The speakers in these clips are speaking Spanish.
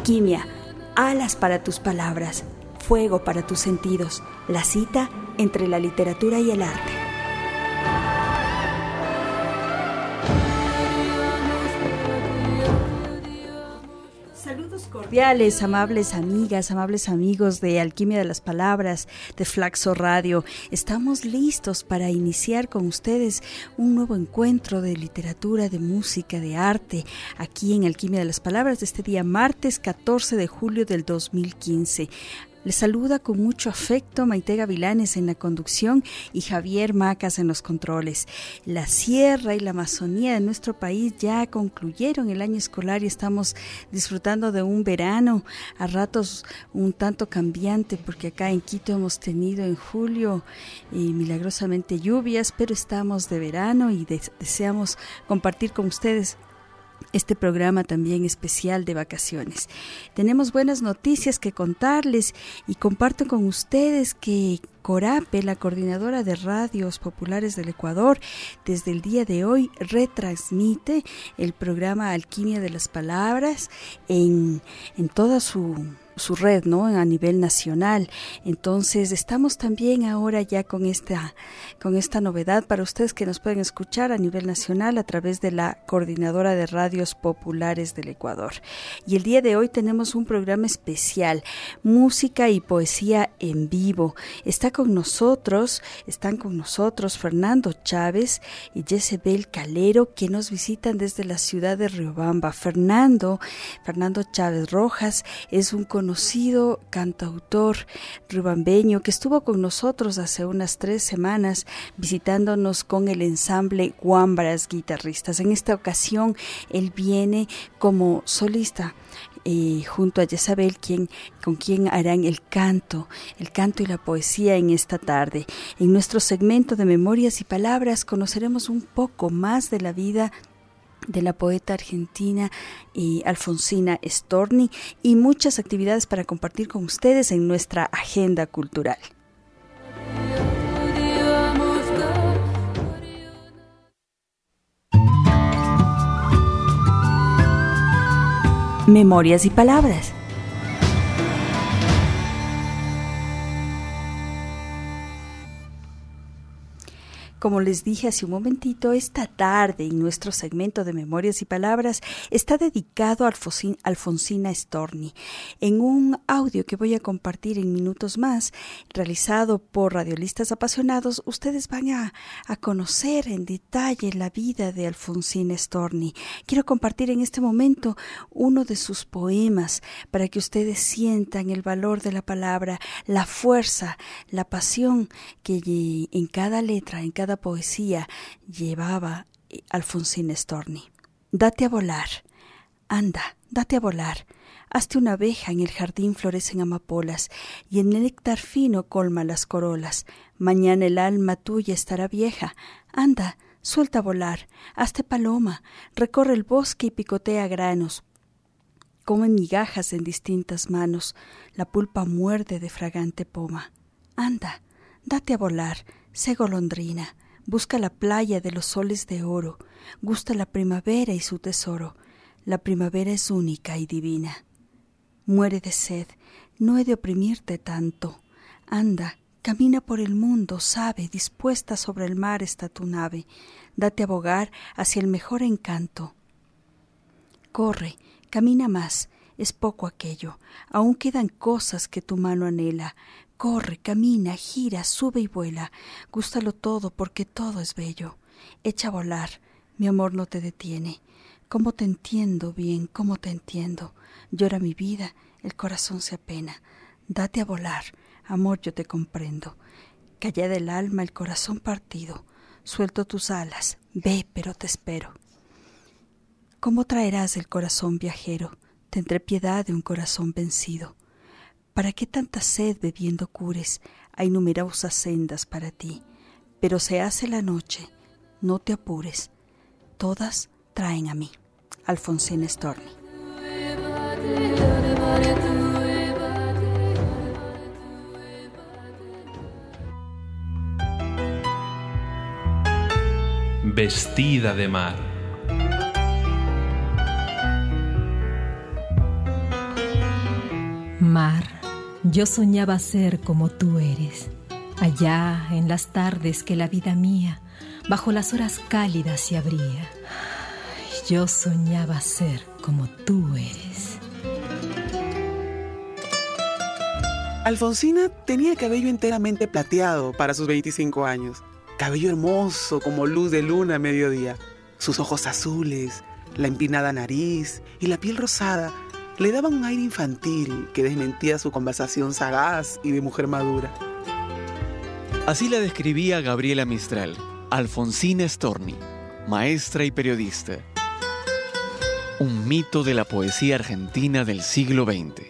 Alquimia, alas para tus palabras, fuego para tus sentidos, la cita entre la literatura y el arte. Saludos cordiales, amables amigas, amables amigos de Alquimia de las Palabras, de Flaxo Radio. Estamos listos para iniciar con ustedes un nuevo encuentro de literatura, de música, de arte, aquí en Alquimia de las Palabras, de este día martes 14 de julio del 2015. Les saluda con mucho afecto Maite Gavilanes en la conducción y Javier Macas en los controles. La sierra y la Amazonía de nuestro país ya concluyeron el año escolar y estamos disfrutando de un verano a ratos un tanto cambiante, porque acá en Quito hemos tenido en julio milagrosamente lluvias, pero estamos de verano y deseamos compartir con ustedes este programa también especial de vacaciones. Tenemos buenas noticias que contarles y comparto con ustedes que Corape, la coordinadora de radios populares del Ecuador, desde el día de hoy retransmite el programa Alquimia de las Palabras en toda su red, ¿no? A nivel nacional. Entonces estamos también ahora ya con esta novedad para ustedes que nos pueden escuchar a nivel nacional a través de la Coordinadora de Radios Populares del Ecuador. Y el día de hoy tenemos un programa especial, música y poesía en vivo. Están con nosotros Fernando Chávez y Jezebel Calero, que nos visitan desde la ciudad de Riobamba. Fernando Chávez Rojas es un conocido cantautor riobambeño que estuvo con nosotros hace unas 3 semanas visitándonos con el ensamble Guámbaras Guitarristas. En esta ocasión él viene como solista junto a Jezabel, con quien harán el canto y la poesía en esta tarde. En nuestro segmento de Memorias y Palabras conoceremos un poco más de la vida de la poeta argentina Alfonsina Storni y muchas actividades para compartir con ustedes en nuestra agenda cultural. Memorias y Palabras. Como les dije hace un momentito, esta tarde en nuestro segmento de Memorias y Palabras está dedicado a Alfonsina Storni. En un audio que voy a compartir en minutos más, realizado por radiolistas apasionados, ustedes van a conocer en detalle la vida de Alfonsina Storni. Quiero compartir en este momento uno de sus poemas para que ustedes sientan el valor de la palabra, la fuerza, la pasión que en cada letra, en cada poesía llevaba Alfonsina Storni. Date a volar, anda, date a volar. Hazte una abeja, en el jardín florecen amapolas y en el néctar fino colma las corolas. Mañana el alma tuya estará vieja. Anda, suelta a volar, hazte paloma, recorre el bosque y picotea granos. Come migajas en distintas manos, la pulpa muerde de fragante poma. Anda, date a volar, sé golondrina. Busca la playa de los soles de oro, gusta la primavera y su tesoro. La primavera es única y divina. Muere de sed, no he de oprimirte tanto. Anda, camina por el mundo, sabe, dispuesta sobre el mar está tu nave. Date a bogar hacia el mejor encanto. Corre, camina más, es poco aquello, aún quedan cosas que tu mano anhela. Corre, camina, gira, sube y vuela, gústalo todo porque todo es bello. Echa a volar, mi amor no te detiene. Cómo te entiendo bien, cómo te entiendo. Llora mi vida, el corazón se apena. Date a volar, amor, yo te comprendo. Callada el alma, el corazón partido. Suelto tus alas, ve, pero te espero. ¿Cómo traerás el corazón viajero? Tendré piedad de un corazón vencido. ¿Para qué tanta sed bebiendo cures? Hay numerosas sendas para ti. Pero se hace la noche, no te apures. Todas traen a mí. Alfonsina Storni. Vestida de mar. Mar, yo soñaba ser como tú eres, allá en las tardes que la vida mía bajo las horas cálidas se abría. Yo soñaba ser como tú eres. Alfonsina tenía cabello enteramente plateado para sus 25 años. Cabello hermoso como luz de luna a mediodía. Sus ojos azules, la empinada nariz y la piel rosada le daban un aire infantil que desmentía su conversación sagaz y de mujer madura. Así la describía Gabriela Mistral, Alfonsina Storni, maestra y periodista. Un mito de la poesía argentina del siglo XX.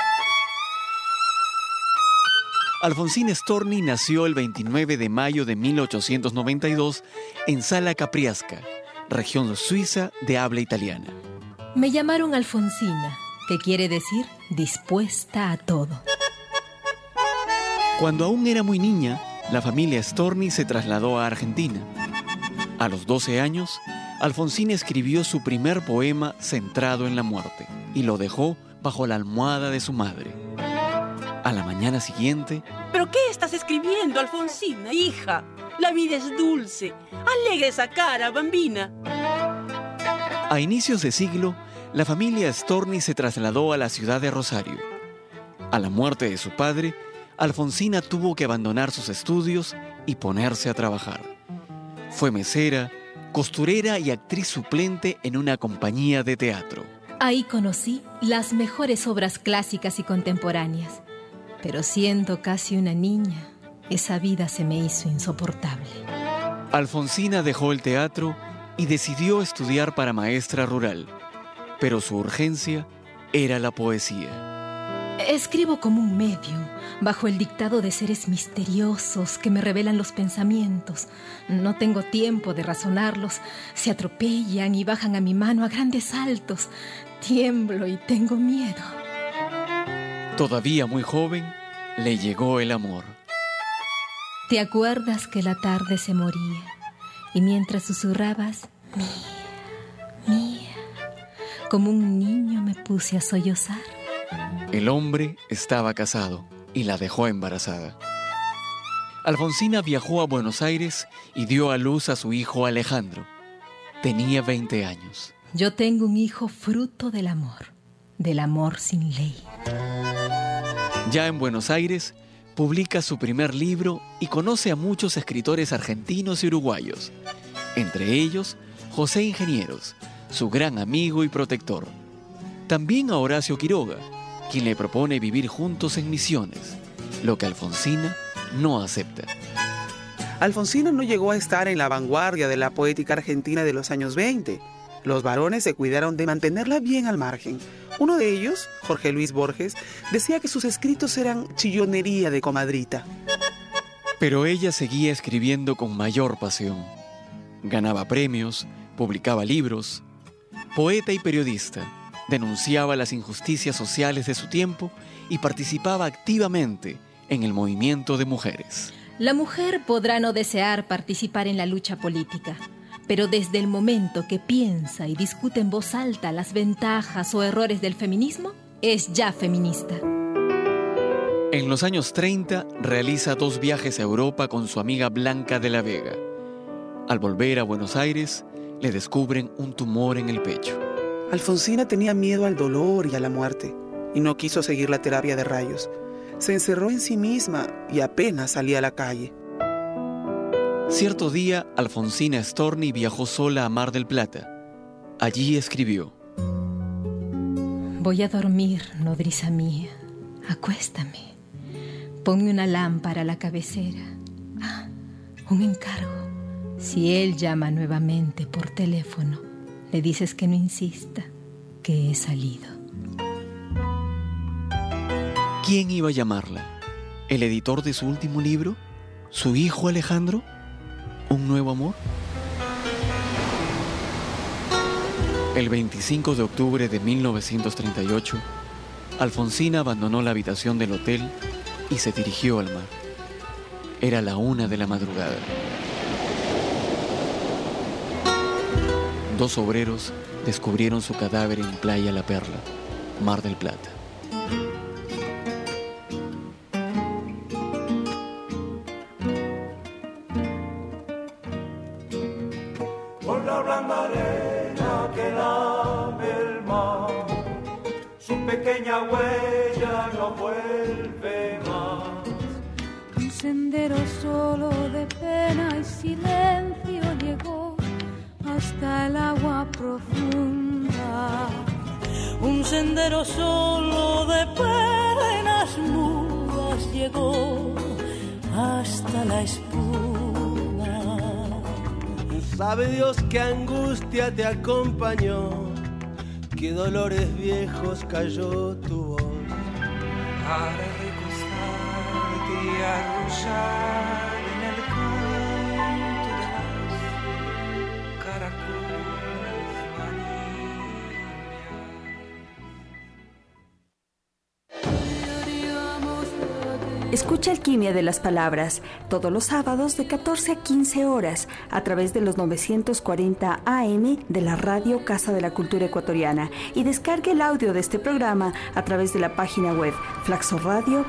Alfonsina Storni nació el 29 de mayo de 1892 en Sala Capriasca, región suiza de habla italiana. Me llamaron Alfonsina, que quiere decir dispuesta a todo. Cuando aún era muy niña, la familia Storni se trasladó a Argentina. A los 12 años, Alfonsina escribió su primer poema centrado en la muerte y lo dejó bajo la almohada de su madre. A la mañana siguiente... ¿Pero qué estás escribiendo, Alfonsina, hija? La vida es dulce. Alegre esa cara, bambina. A inicios de siglo, la familia Storni se trasladó a la ciudad de Rosario. A la muerte de su padre, Alfonsina tuvo que abandonar sus estudios y ponerse a trabajar. Fue mesera, costurera y actriz suplente en una compañía de teatro. Ahí conocí las mejores obras clásicas y contemporáneas. Pero siendo casi una niña, esa vida se me hizo insoportable. Alfonsina dejó el teatro y decidió estudiar para maestra rural. Pero su urgencia era la poesía. Escribo como un medium, bajo el dictado de seres misteriosos que me revelan los pensamientos. No tengo tiempo de razonarlos. Se atropellan y bajan a mi mano a grandes saltos. Tiemblo y tengo miedo. Todavía muy joven, le llegó el amor. ¿Te acuerdas que la tarde se moría? Y mientras susurrabas, mía, mía, como un niño me puse a sollozar. El hombre estaba casado y la dejó embarazada. Alfonsina viajó a Buenos Aires y dio a luz a su hijo Alejandro. Tenía 20 años. Yo tengo un hijo fruto del amor sin ley. Ya en Buenos Aires, publica su primer libro y conoce a muchos escritores argentinos y uruguayos, entre ellos José Ingenieros, su gran amigo y protector. También a Horacio Quiroga, quien le propone vivir juntos en Misiones, lo que Alfonsina no acepta. Alfonsina no llegó a estar en la vanguardia de la poética argentina de los años 20. Los varones se cuidaron de mantenerla bien al margen. Uno de ellos, Jorge Luis Borges, decía que sus escritos eran chillonería de comadrita. Pero ella seguía escribiendo con mayor pasión. Ganaba premios, publicaba libros. Poeta y periodista, denunciaba las injusticias sociales de su tiempo y participaba activamente en el movimiento de mujeres. La mujer podrá no desear participar en la lucha política, pero desde el momento que piensa y discute en voz alta las ventajas o errores del feminismo, es ya feminista. En los años 30 realiza 2 viajes a Europa con su amiga Blanca de la Vega. Al volver a Buenos Aires, le descubren un tumor en el pecho. Alfonsina tenía miedo al dolor y a la muerte y no quiso seguir la terapia de rayos. Se encerró en sí misma y apenas salía a la calle. Cierto día, Alfonsina Storni viajó sola a Mar del Plata. Allí escribió: Voy a dormir, nodriza mía. Acuéstame. Ponme una lámpara a la cabecera. Un encargo. Si él llama nuevamente por teléfono, le dices que no insista, que he salido. ¿Quién iba a llamarla? ¿El editor de su último libro? ¿Su hijo Alejandro? ¿Un nuevo amor? El 25 de octubre de 1938, Alfonsina abandonó la habitación del hotel y se dirigió al mar. Era la 1 de la madrugada. 2 obreros descubrieron su cadáver en Playa La Perla, Mar del Plata. blanda arena que lame el mar, su pequeña huella no vuelve más. Un sendero solo de pena y silencio llegó hasta el agua profunda. Un sendero solo de penas mudas llegó hasta la espuma. Sabe Dios qué angustia te acompañó, qué dolores viejos cayó tu voz. Para recostarte y arrullar en el canto de las caracoles manías. Escucha Alquimia de las Palabras todos los sábados de 14 a 15 horas a través de los 940 AM de la Radio Casa de la Cultura Ecuatoriana y descargue el audio de este programa a través de la página web flaxoradio.es.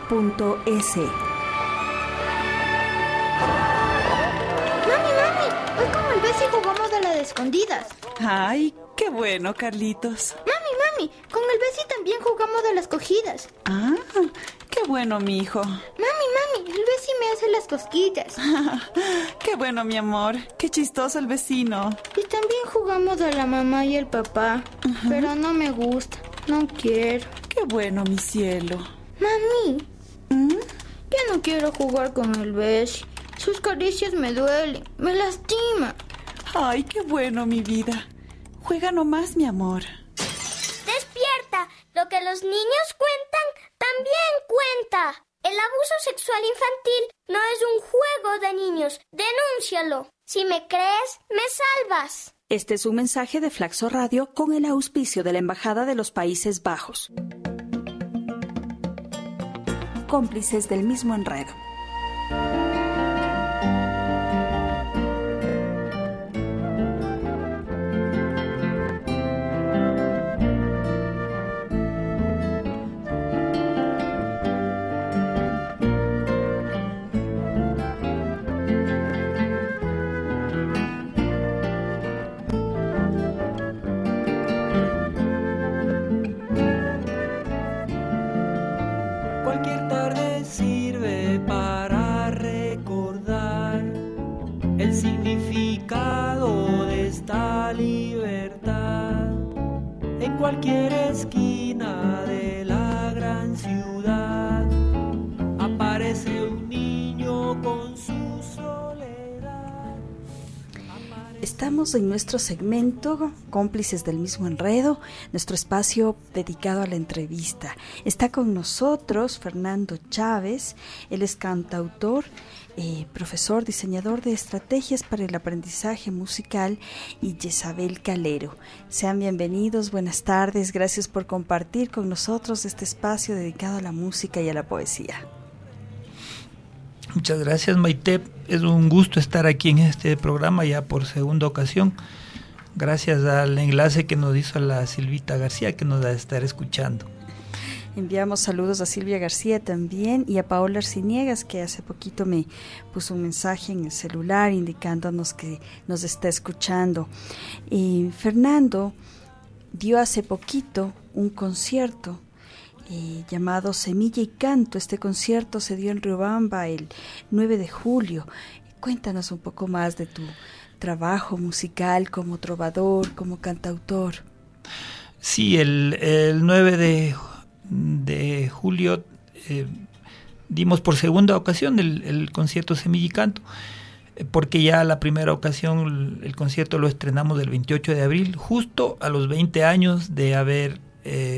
Mami, hoy como el Bessie jugamos a la de escondidas. Ay, qué bueno, Carlitos. Mami, con el Bessie también jugamos a las cogidas. Ah, qué bueno, mi hijo. Mami, el Bessie me hace las cosquillas. Qué bueno, mi amor. Qué chistoso el vecino. Y también jugamos a la mamá y el papá. Pero no me gusta, no quiero. Qué bueno, mi cielo. Mami, ya no quiero jugar con el Bessie. Sus caricias me duelen, me lastiman. Ay, qué bueno, mi vida. Juega nomás, mi amor. ¡Despierta! Lo que los niños cuentan, también cuenta. El abuso sexual infantil no es un juego de niños. Denúncialo. Si me crees, me salvas. Este es un mensaje de Flaxo Radio con el auspicio de la Embajada de los Países Bajos. Cómplices del mismo enredo. Cualquier tarde sirve para recordar el significado de esta libertad. En cualquier esquina de la gran ciudad aparece un niño con su soledad. Estamos en nuestro segmento Cómplices del mismo enredo, nuestro espacio dedicado a la entrevista. Está con nosotros Fernando Chávez, él es cantautor, profesor, diseñador de estrategias para el aprendizaje musical, y Jezabel Calero. Sean bienvenidos, buenas tardes, gracias por compartir con nosotros este espacio dedicado a la música y a la poesía. Muchas gracias, Maite. Es un gusto estar aquí en este programa ya por segunda ocasión. Gracias al enlace que nos hizo la Silvita García, que nos va a estar escuchando. Enviamos saludos a Silvia García también y a Paola Arciniegas, que hace poquito me puso un mensaje en el celular indicándonos que nos está escuchando. Fernando dio hace poquito un concierto llamado Semilla y Canto. Este concierto se dio en Riobamba el 9 de julio. Cuéntanos un poco más de tu trabajo musical como trovador, como cantautor. Sí, el 9 de julio dimos por segunda ocasión el concierto Semilla y Canto, porque ya la primera ocasión el concierto lo estrenamos el 28 de abril, justo a los 20 años de haber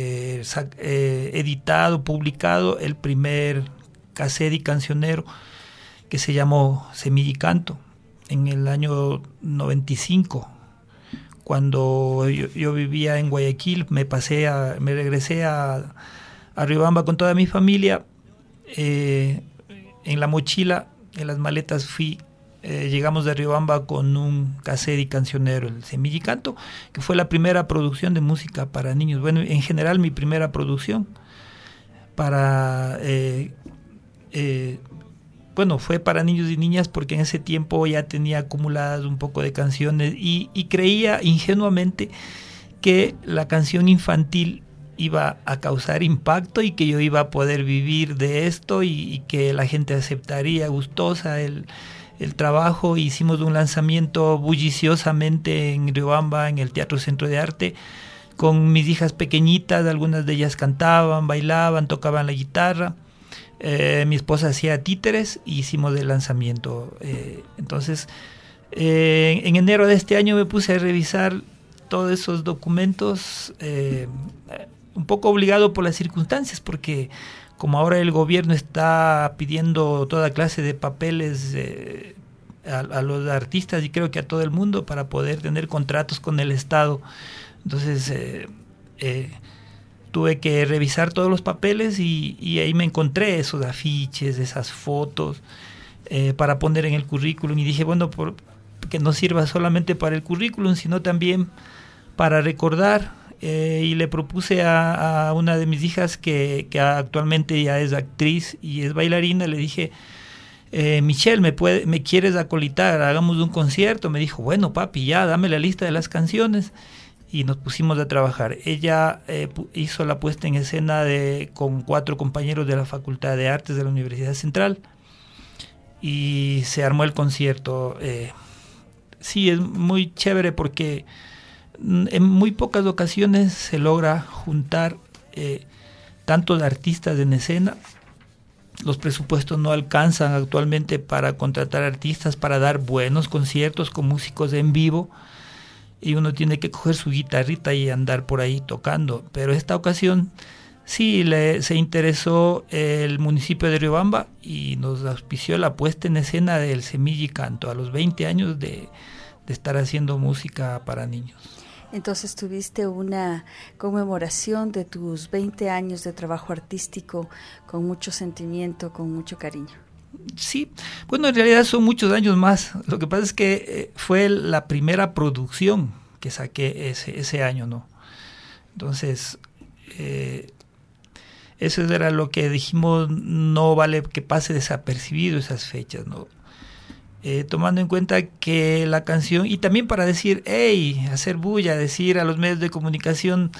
editado, publicado el primer cassette y cancionero que se llamó Semilla y Canto en el año 95. Cuando yo vivía en Guayaquil, me regresé a Riobamba con toda mi familia. En la mochila, en las maletas llegamos de Riobamba con un cassette y cancionero, el Semilla y Canto, que fue la primera producción de música para niños. Bueno, en general mi primera producción para bueno, fue para niños y niñas porque en ese tiempo ya tenía acumuladas un poco de canciones y creía ingenuamente que la canción infantil iba a causar impacto y que yo iba a poder vivir de esto y que la gente aceptaría gustosa el trabajo. Hicimos un lanzamiento bulliciosamente en Riobamba, en el Teatro Centro de Arte, con mis hijas pequeñitas. Algunas de ellas cantaban, bailaban, tocaban la guitarra. Mi esposa hacía títeres y hicimos el lanzamiento. Entonces, en enero de este año me puse a revisar todos esos documentos, un poco obligado por las circunstancias, porque como ahora el gobierno está pidiendo toda clase de papeles a los artistas y creo que a todo el mundo para poder tener contratos con el Estado, entonces tuve que revisar todos los papeles y ahí me encontré esos afiches, esas fotos para poner en el currículum y dije, bueno, que no sirva solamente para el currículum, sino también para recordar. Y le propuse a una de mis hijas que actualmente ya es actriz y es bailarina, le dije, Michelle, ¿me quieres acolitar? Hagamos un concierto. Me dijo, bueno papi, ya, dame la lista de las canciones. Y nos pusimos a trabajar. Ella hizo la puesta en escena con 4 compañeros de la Facultad de Artes de la Universidad Central y se armó el concierto. Sí, es muy chévere porque en muy pocas ocasiones se logra juntar tantos artistas en escena. Los presupuestos no alcanzan actualmente para contratar artistas, para dar buenos conciertos con músicos en vivo, y uno tiene que coger su guitarrita y andar por ahí tocando. Pero esta ocasión sí se interesó el municipio de Riobamba y nos auspició la puesta en escena del Semilla y Canto a los 20 años de estar haciendo música para niños. Entonces tuviste una conmemoración de tus 20 años de trabajo artístico con mucho sentimiento, con mucho cariño. Sí, bueno, en realidad son muchos años más. Lo que pasa es que fue la primera producción que saqué ese año, ¿no? Entonces, eso era lo que dijimos, no vale que pase desapercibido esas fechas, ¿no? Tomando en cuenta que la canción, y también para decir, hey, hacer bulla, decir a los medios de comunicación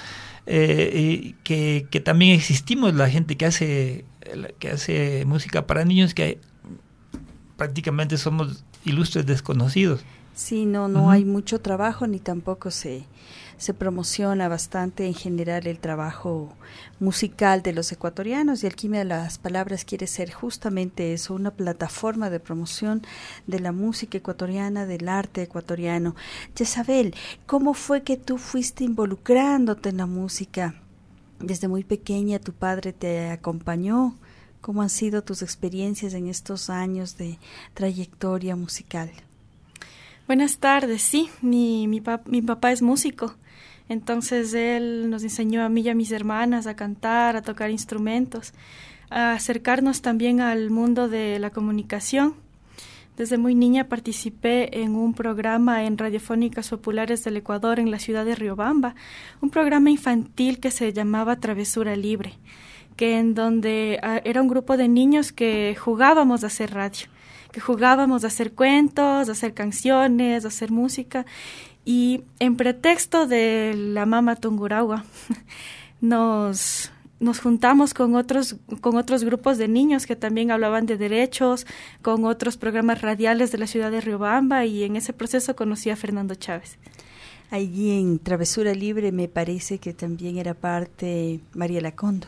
que también existimos, la gente que hace música para niños, que prácticamente somos ilustres desconocidos. Sí, no hay mucho trabajo ni tampoco se promociona bastante en general el trabajo musical de los ecuatorianos, y Alquimia de las Palabras quiere ser justamente eso, una plataforma de promoción de la música ecuatoriana, del arte ecuatoriano. Jezabel, ¿cómo fue que tú fuiste involucrándote en la música? Desde muy pequeña tu padre te acompañó. ¿Cómo han sido tus experiencias en estos años de trayectoria musical? Buenas tardes, sí, mi papá es músico, entonces él nos enseñó a mí y a mis hermanas a cantar, a tocar instrumentos, a acercarnos también al mundo de la comunicación. Desde muy niña participé en un programa en Radiofónicas Populares del Ecuador en la ciudad de Riobamba, un programa infantil que se llamaba Travesura Libre, que en donde era un grupo de niños que jugábamos a hacer radio, que jugábamos a hacer cuentos, a hacer canciones, a hacer música, y en pretexto de la Mama Tungurahua nos juntamos con otros grupos de niños que también hablaban de derechos, con otros programas radiales de la ciudad de Riobamba, y en ese proceso conocí a Fernando Chávez. Allí en Travesura Libre me parece que también era parte María Lacondo.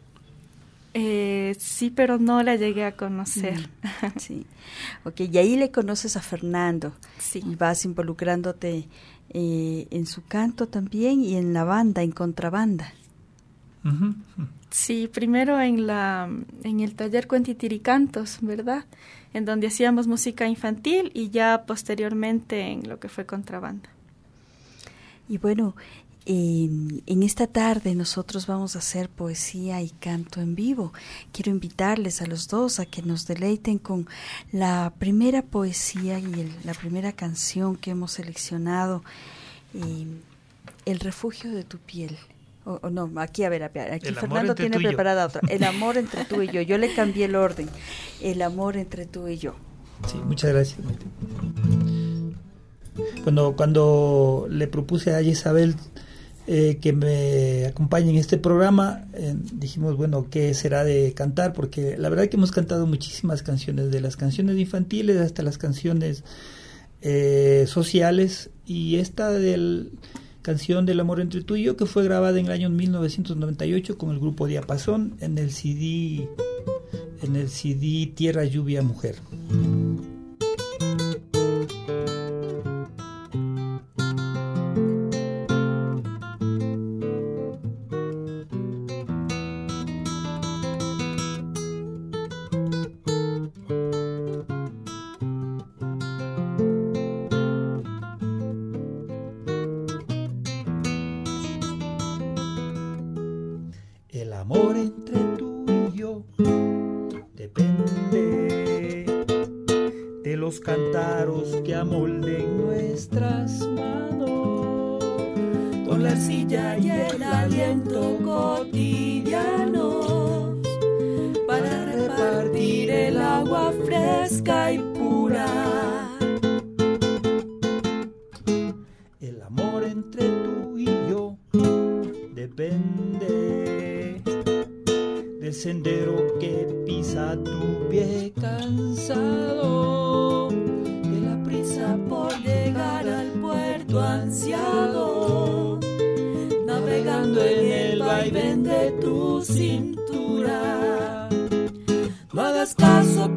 Sí, pero no la llegué a conocer. Sí. Ok, y ahí le conoces a Fernando. Sí. Y vas involucrándote en su canto también y en la banda, en contrabanda. Uh-huh. Sí, primero en el taller Cuentitiricantos, ¿verdad? En donde hacíamos música infantil y ya posteriormente en lo que fue contrabanda. Y bueno, en esta tarde nosotros vamos a hacer poesía y canto en vivo. Quiero invitarles a los dos a que nos deleiten con la primera poesía y la primera canción que hemos seleccionado, El refugio de tu piel, No, aquí Fernando tiene preparada otra. El amor entre tú y yo. Yo le cambié el orden. El amor entre tú y yo. Sí, muchas gracias. Cuando le propuse a Isabel que me acompañe en este programa, dijimos, bueno, ¿qué será de cantar? Porque la verdad que hemos cantado muchísimas canciones, de las canciones infantiles hasta las canciones sociales, y esta canción del amor entre tú y yo, que fue grabada en el año 1998 con el grupo Diapasón en el CD Tierra, Lluvia, Mujer. El amor entre tú y yo depende de los cántaros que amolden nuestras manos, con la arcilla y el aliento cotidianos, para repartir el agua fresca y pura. El amor entre tú y yo depende del sendero que pisa tu pie cansado, de la prisa por llegar al puerto ansiado, navegando en el vaivén de tu cintura. No hagas caso,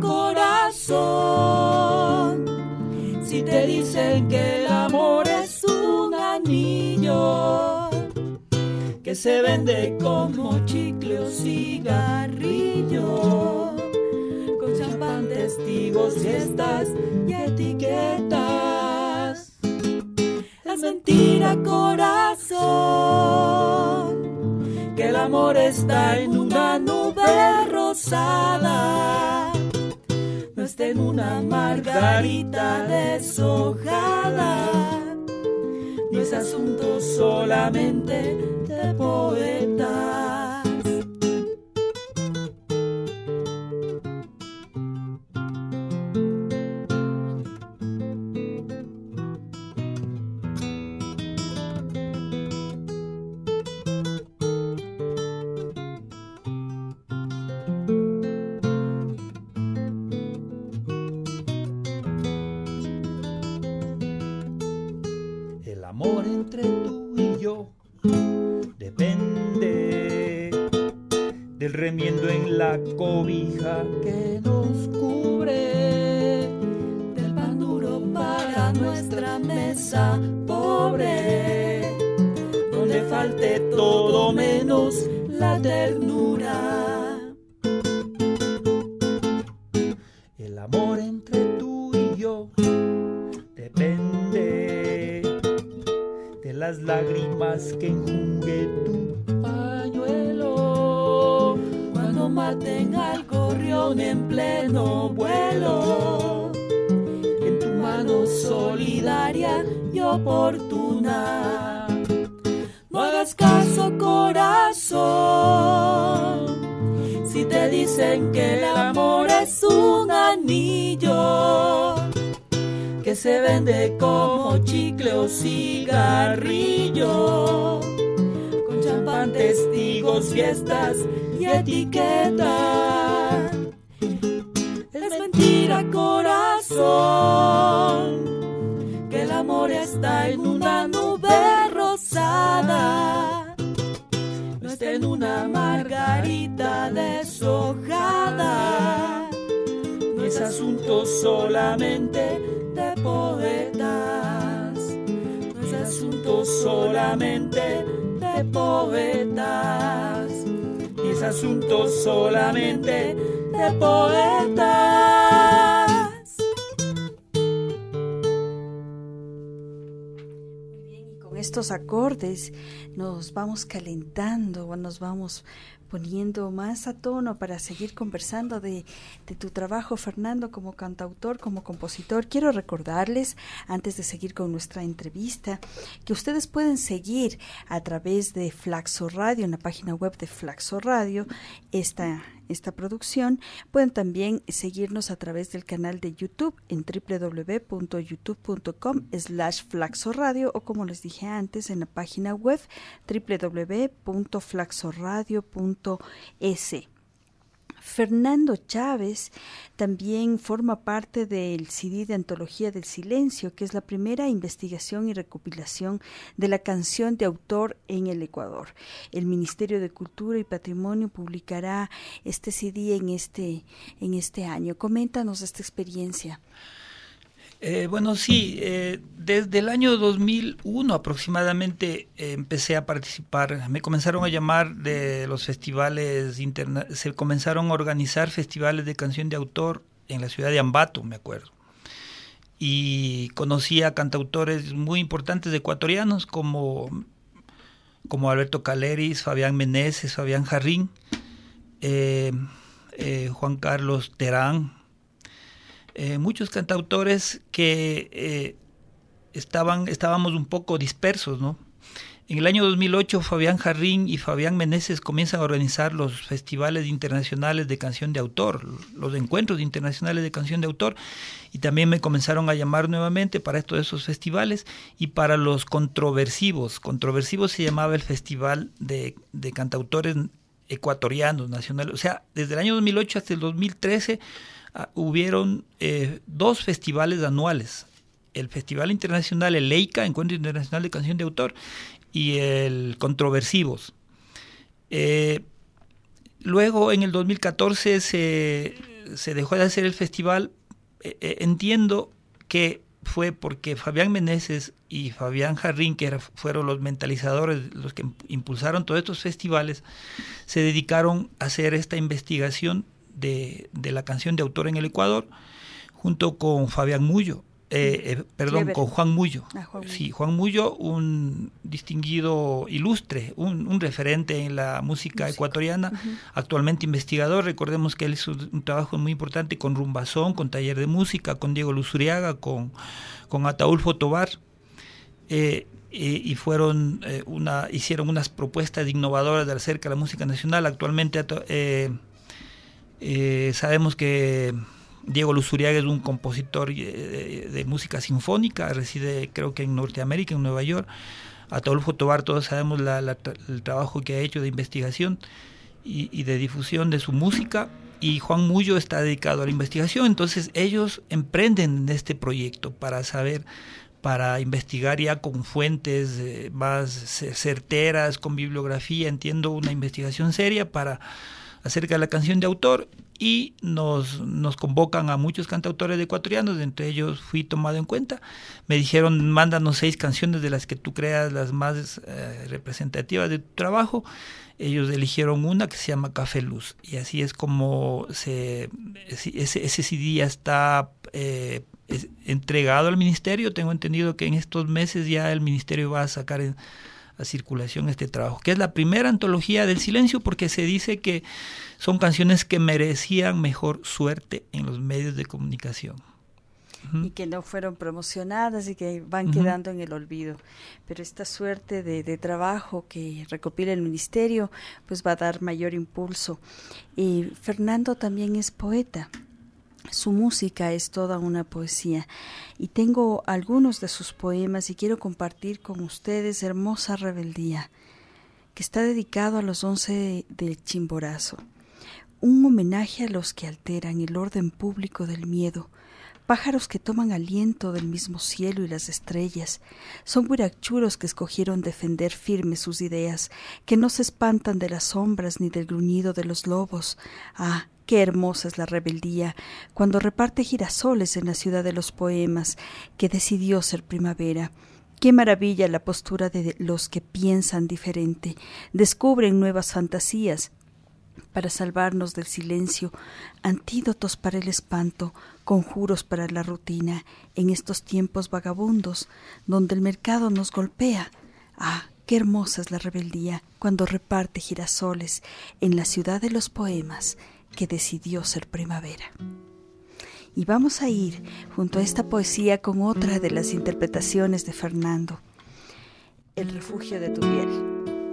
corazón, si te dicen que el amor es un anillo que se vende como chicle o cigarrillo, con champán, testigos, fiestas y etiquetas. Es mentira, corazón, que el amor está en una nube rosada, no está en una margarita deshojada. No es asunto solamente de poetas. El amor entre tú y yo depende del remiendo en la cobija que nos cubre, del pan duro para nuestra mesa pobre, donde falte todo menos la ternura. El amor entre tú y yo depende de las lágrimas que enjugue tu pañuelo, cuando maten al gorrión en pleno vuelo, en tu mano solidaria y oportuna. No hagas caso, corazón, si te dicen que el amor es un anillo que se vende como chicle o cigarrillo, con champán, testigos, fiestas y etiqueta. Es mentira, corazón, que el amor está en una nube rosada, no está en una margarita deshojada. No es asunto solamente de poetas, no es asunto solamente de poetas, ni es asunto solamente de poetas. Muy bien, y con estos acordes nos vamos calentando, nos vamos poniendo más a tono para seguir conversando de tu trabajo, Fernando, como cantautor, como compositor. Quiero recordarles, antes de seguir con nuestra entrevista, que ustedes pueden seguir a través de Flaxo Radio, en la página web de Flaxo Radio, esta producción. Pueden también seguirnos a través del canal de YouTube en www.youtube.com/flaxoradio, o como les dije antes, en la página web www.flaxoradio.es. Fernando Chávez también forma parte del CD de Antología del Silencio, que es la primera investigación y recopilación de la canción de autor en el Ecuador. El Ministerio de Cultura y Patrimonio publicará este CD en este año. Coméntanos esta experiencia. Bueno, sí, desde el año 2001 aproximadamente empecé a participar. Me comenzaron a llamar de los festivales, se comenzaron a organizar festivales de canción de autor en la ciudad de Ambato, me acuerdo. Y conocí a cantautores muy importantes ecuatorianos como Alberto Caleris, Fabián Meneses, Fabián Jarrín, Juan Carlos Terán. Muchos cantautores que estábamos un poco dispersos, ¿no? En el año 2008 Fabián Jarrín y Fabián Meneses comienzan a organizar los festivales internacionales de canción de autor, los encuentros internacionales de canción de autor, y también me comenzaron a llamar nuevamente para esos festivales y para los controversivos. Controversivos se llamaba el festival de cantautores ecuatorianos, nacionales. O sea, desde el año 2008 hasta el 2013 hubieron 2 festivales anuales: el Festival Internacional, el EICA, Encuentro Internacional de Canción de Autor, y el Controversivos. Luego, en el 2014, se dejó de hacer el festival. Entiendo que fue porque Fabián Meneses y Fabián Jarrín, que fueron los mentalizadores, los que impulsaron todos estos festivales, se dedicaron a hacer esta investigación de la canción de autor en el Ecuador, junto con Fabián Mullo, con Juan Mullo. Sí, Juan Mullo, un distinguido ilustre, un referente en la música ecuatoriana, actualmente investigador. Recordemos que él hizo un trabajo muy importante con Rumbazón, con Taller de Música, con Diego Luzuriaga, con Ataúlfo Tobar, y fueron hicieron unas propuestas innovadoras acerca de la música nacional. Actualmente sabemos que Diego Luzuriaga es un compositor de música sinfónica, reside creo que en Norteamérica, en Nueva York. Ataúlfo Tobar, todos sabemos el trabajo que ha hecho de investigación y de difusión de su música, y Juan Mullo está dedicado a la investigación. Entonces ellos emprenden este proyecto para investigar ya con fuentes más certeras, con bibliografía, entiendo, una investigación seria acerca de la canción de autor, y nos convocan a muchos cantautores ecuatorianos. Entre ellos fui tomado en cuenta. Me dijeron: mándanos 6 canciones de las que tú creas las más representativas de tu trabajo. Ellos eligieron una que se llama Café Luz, y así es como ese CD ya está entregado al ministerio. Tengo entendido que en estos meses ya el ministerio va a sacar a circulación este trabajo, que es la primera antología del silencio, porque se dice que son canciones que merecían mejor suerte en los medios de comunicación. Y que no fueron promocionadas y que van quedando en el olvido. Pero esta suerte de trabajo que recopila el ministerio pues va a dar mayor impulso. Fernando también es poeta. Su música es toda una poesía, y tengo algunos de sus poemas y quiero compartir con ustedes Hermosa Rebeldía, que está dedicado a los 11 del Chimborazo, un homenaje a los que alteran el orden público del miedo, pájaros que toman aliento del mismo cielo y las estrellas. Son huirachuros que escogieron defender firmes sus ideas, que no se espantan de las sombras ni del gruñido de los lobos. Ah, qué hermosa es la rebeldía, cuando reparte girasoles en la ciudad de los poemas, que decidió ser primavera. Qué maravilla la postura de los que piensan diferente, descubren nuevas fantasías para salvarnos del silencio, antídotos para el espanto, conjuros para la rutina, en estos tiempos vagabundos, donde el mercado nos golpea. Ah, Qué hermosa es la rebeldía cuando reparte girasoles en la ciudad de los poemas que decidió ser primavera. Y vamos a ir junto a esta poesía con otra de las interpretaciones de Fernando, El refugio de tu piel.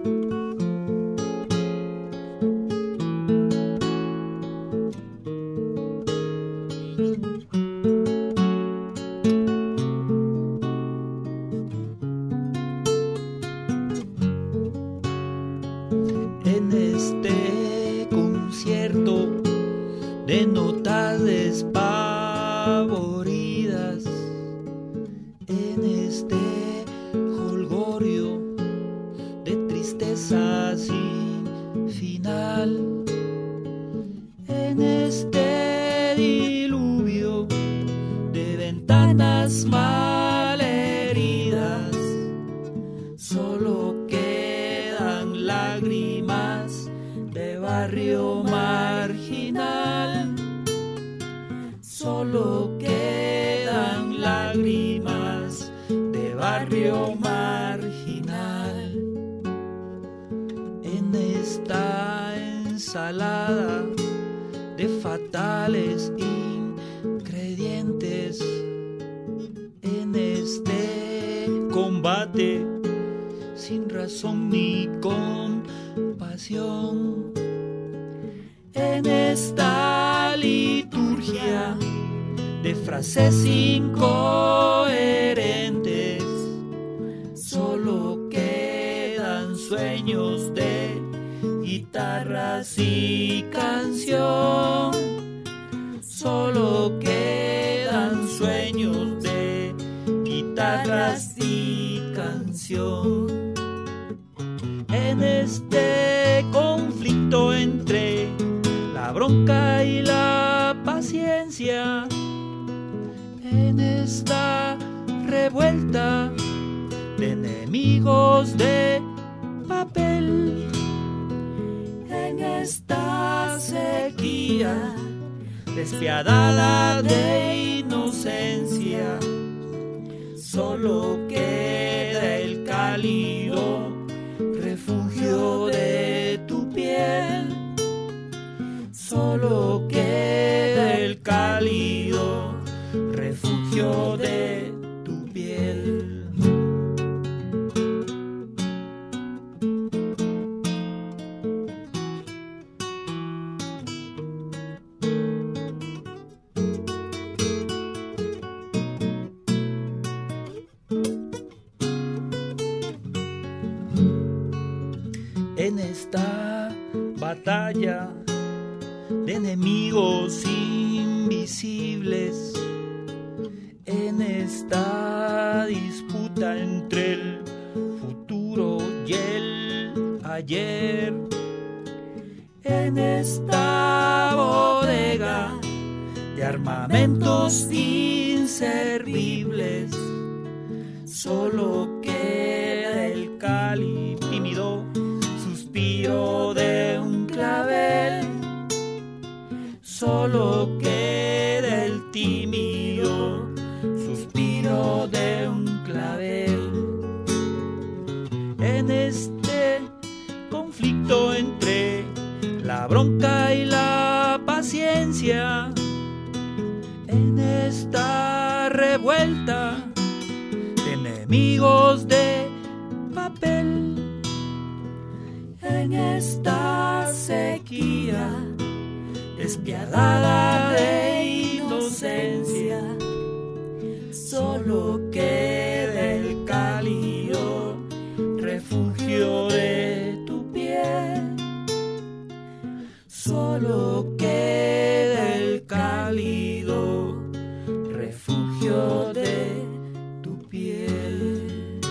En este concierto de notas despavoridas, en este jolgorio de tristeza sin final, en este diluvio de ventanas malheridas, solo quedan lágrimas de barrio marginal. Solo quedan lágrimas de barrio marginal. En esta ensalada de fatales ingredientes, en este combate sin razón ni compasión, en esta liturgia de frases incoherentes, solo quedan sueños de guitarras y canción. Solo quedan sueños de guitarras y canción. En este conflicto entre la bronca y la paciencia, en esta revuelta de enemigos de papel, en esta sequía despiadada de inocencia, solo queda el cálido refugio de tu piel. Solo queda el cálido refugio de tu piel. En esta batalla de enemigos invisibles, en esta disputa entre el futuro y el ayer, en esta bodega de armamentos inservibles, solo queda el tímido suspiro de un clavel. Solo queda el tímido suspiro de un clavel. En este conflicto entre la bronca y la paciencia, en esta revuelta de enemigos de papel, en esta sequía despiadada de inocencia, solo queda el cálido refugio de tu piel. Solo queda el cálido refugio de tu piel.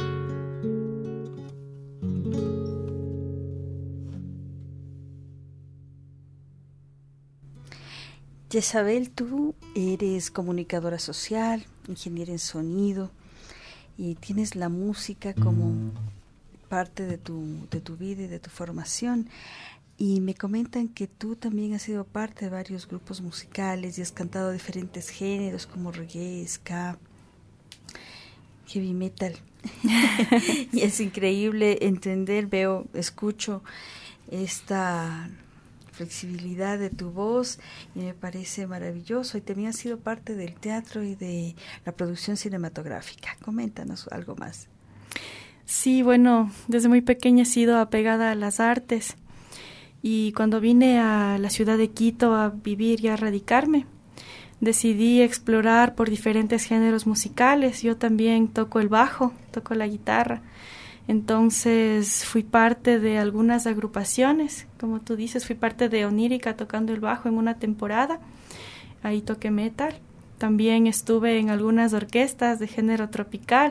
Jezabel, tú eres comunicadora social, ingeniera en sonido y tienes la música como parte de tu vida y de tu formación. Y me comentan que tú también has sido parte de varios grupos musicales y has cantado diferentes géneros como reggae, ska, heavy metal. Y es increíble entender, escucho esta flexibilidad de tu voz y me parece maravilloso. Y también has sido parte del teatro y de la producción cinematográfica. Coméntanos algo más. Sí, bueno, desde muy pequeña he sido apegada a las artes y cuando vine a la ciudad de Quito a vivir y a radicarme, decidí explorar por diferentes géneros musicales. Yo también toco el bajo, toco la guitarra. Entonces fui parte de algunas agrupaciones, como tú dices, fui parte de Onírica tocando el bajo en una temporada. Ahí toqué metal. También estuve en algunas orquestas de género tropical.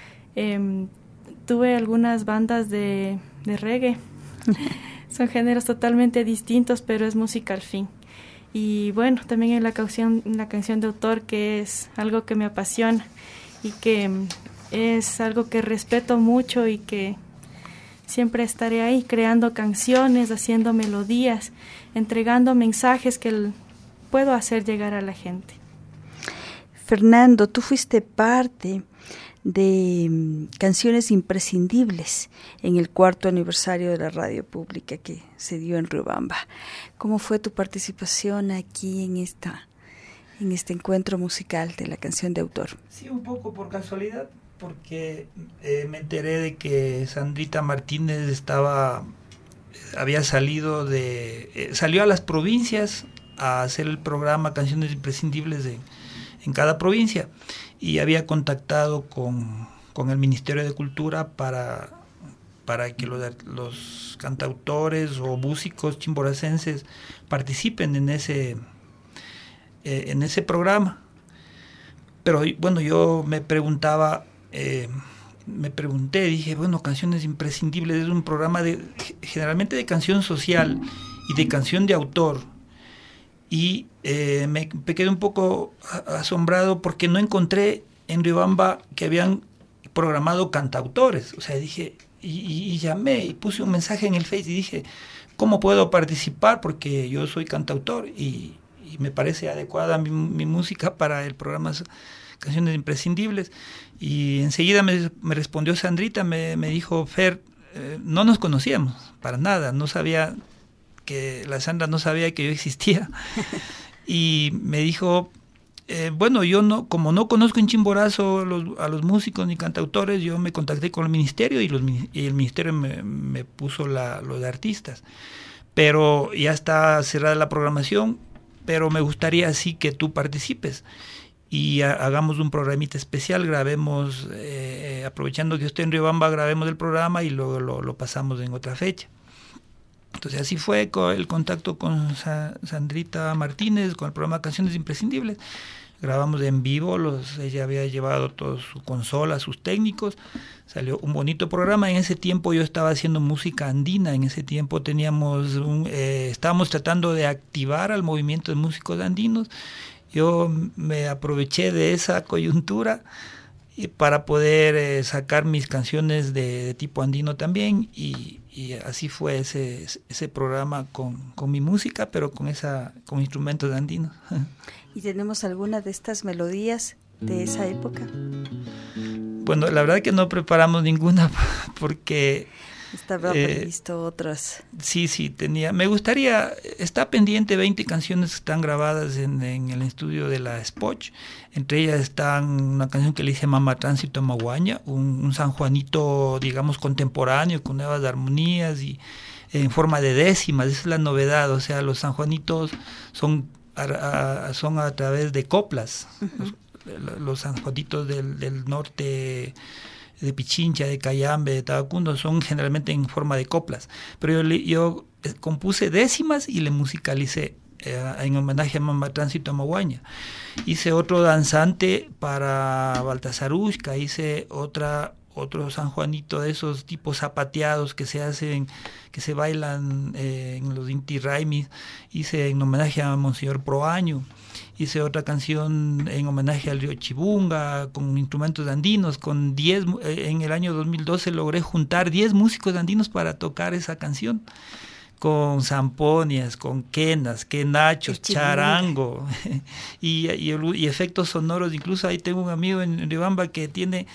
Tuve algunas bandas de reggae. Son géneros totalmente distintos, pero es música al fin. Y bueno, también en la canción de autor, que es algo que me apasiona y que es algo que respeto mucho y que siempre estaré ahí creando canciones, haciendo melodías, entregando mensajes que puedo hacer llegar a la gente. Fernando, tú fuiste parte de Canciones Imprescindibles en el 4º aniversario de la radio pública que se dio en Riobamba. ¿Cómo fue tu participación aquí en este encuentro musical de la canción de autor? Sí, un poco por casualidad, porque me enteré de que Sandrita Martínez había salido salió a las provincias a hacer el programa Canciones Imprescindibles en cada provincia, y había contactado con el Ministerio de Cultura para que los cantautores o músicos chimboracenses participen en ese programa. Pero bueno, yo me pregunté, dije, bueno, Canciones Imprescindibles es un programa generalmente de canción social y de canción de autor. Y me quedé un poco asombrado porque no encontré en Riobamba que habían programado cantautores. O sea, dije, y llamé y puse un mensaje en el Face y dije, ¿cómo puedo participar? Porque yo soy cantautor y me parece adecuada mi música para el programa Canciones Imprescindibles. Y enseguida me respondió Sandrita, me dijo, Fer, no nos conocíamos para nada, no sabía la Sandra no sabía que yo existía. Y me dijo, bueno, yo como no conozco en Chimborazo a los músicos ni cantautores, yo me contacté con el ministerio y el ministerio me puso lo de artistas. Pero ya está cerrada la programación, pero me gustaría así que tú participes y hagamos un programita especial, grabemos, aprovechando que estoy en Riobamba, grabemos el programa y luego lo pasamos en otra fecha. Entonces así fue el contacto con Sandrita Martínez, con el programa Canciones Imprescindibles. Grabamos en vivo, ella había llevado toda su consola, sus técnicos, salió un bonito programa. En ese tiempo yo estaba haciendo música andina, en ese tiempo estábamos tratando de activar al movimiento de músicos andinos. Yo me aproveché de esa coyuntura para poder sacar mis canciones de tipo andino también, y así fue ese programa con mi música, pero con instrumentos andinos. ¿Y tenemos alguna de estas melodías de esa época? Bueno, la verdad que no preparamos ninguna porque estaba previsto otras. Sí, me gustaría, está pendiente 20 canciones que están grabadas en el estudio de la Spoch. Entre ellas están una canción que le dice Mama Tránsito Maguaña, un San Juanito, digamos, contemporáneo, con nuevas armonías y en forma de décimas. Esa es la novedad, o sea, los San Juanitos son a través de coplas. Uh-huh. Los San Juanitos del norte de Pichincha, de Cayambe, de Tabacundo, son generalmente en forma de coplas. Pero yo compuse décimas y le musicalicé en homenaje a Mama Tránsito Maguaña. Hice otro danzante para Baltasar Ushka, hice otro San Juanito de esos tipos zapateados que se hacen, que se bailan en los Inti Raimis. Hice en homenaje a Monseñor Proaño. Hice otra canción en homenaje al río Chibunga, con instrumentos andinos, con 10, en el año 2012 logré juntar 10 músicos andinos para tocar esa canción, con zamponias, con quenas, quenachos, charango, y efectos sonoros. Incluso ahí tengo un amigo en Riobamba que tiene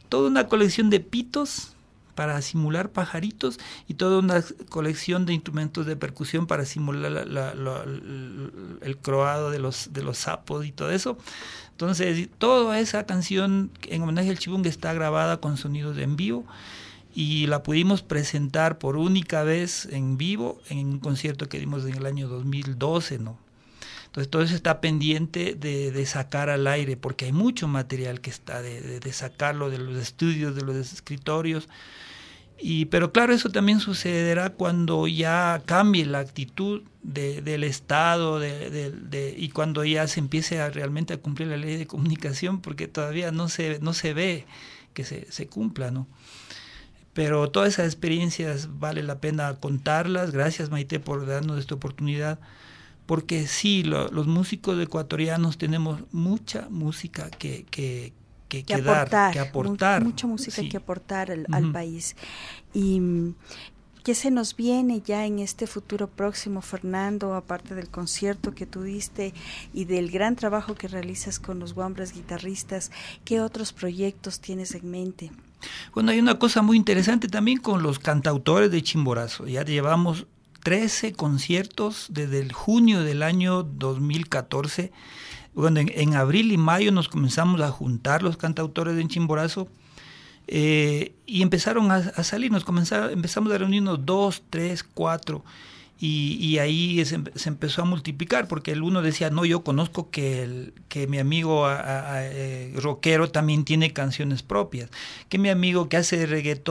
toda una colección de pitos para simular pajaritos y toda una colección de instrumentos de percusión para simular el croado de los sapos y todo eso. Entonces, toda esa canción en homenaje al Chibungue está grabada con sonidos en vivo y la pudimos presentar por única vez en vivo en un concierto que dimos en el año 2012, ¿no? Entonces todo eso está pendiente de sacar al aire, porque hay mucho material que está de sacarlo de los estudios, de los escritorios. Pero claro, eso también sucederá cuando ya cambie la actitud del Estado y cuando ya se empiece realmente a cumplir la ley de comunicación, porque todavía no se ve que se cumpla, ¿no? Pero todas esas experiencias vale la pena contarlas. Gracias, Maite, por darnos esta oportunidad. Porque sí, los músicos ecuatorianos tenemos mucha música que aportar. Mucha música que aportar al país. Y ¿qué se nos viene ya en este futuro próximo, Fernando, aparte del concierto que tú diste y del gran trabajo que realizas con los guambras guitarristas? ¿Qué otros proyectos tienes en mente? Bueno, hay una cosa muy interesante también con los cantautores de Chimborazo. Ya llevamos 13 conciertos desde el junio del año 2014. Bueno, en abril y mayo nos comenzamos a juntar los cantautores de Chimborazo y empezaron a salir, empezamos a reunirnos 2, 3, 4 y ahí se empezó a multiplicar, porque el uno decía, no, yo conozco que mi amigo rockero también tiene canciones propias, que mi amigo que hace reggae,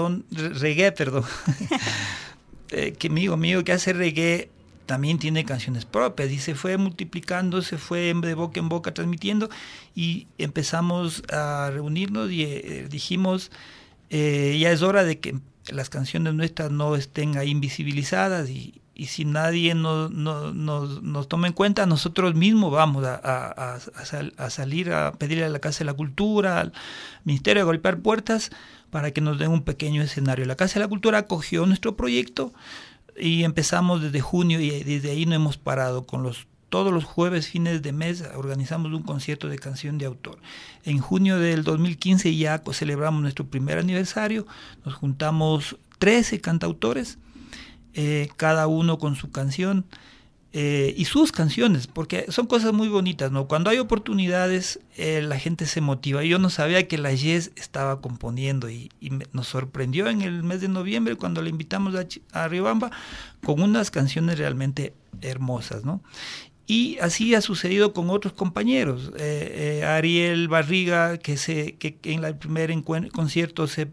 que mi amigo que hace reggae también tiene canciones propias, y se fue multiplicando, se fue de boca en boca transmitiendo, y empezamos a reunirnos y dijimos, ya es hora de que las canciones nuestras no estén ahí invisibilizadas, y si nadie nos toma en cuenta, nosotros mismos vamos a salir a pedirle a la Casa de la Cultura, al Ministerio, a golpear puertas para que nos den un pequeño escenario. La Casa de la Cultura acogió nuestro proyecto y empezamos desde junio, y desde ahí no hemos parado. Todos los jueves, fines de mes, organizamos un concierto de canción de autor. En junio del 2015 ya celebramos nuestro primer aniversario, nos juntamos 13 cantautores, cada uno con su canción y sus canciones, porque son cosas muy bonitas, ¿no? Cuando hay oportunidades, la gente se motiva. Yo no sabía que la Yes estaba componiendo y nos sorprendió en el mes de noviembre cuando le invitamos a Riobamba con unas canciones realmente hermosas, ¿no? Y así ha sucedido con otros compañeros. Ariel Barriga, que en el primer concierto se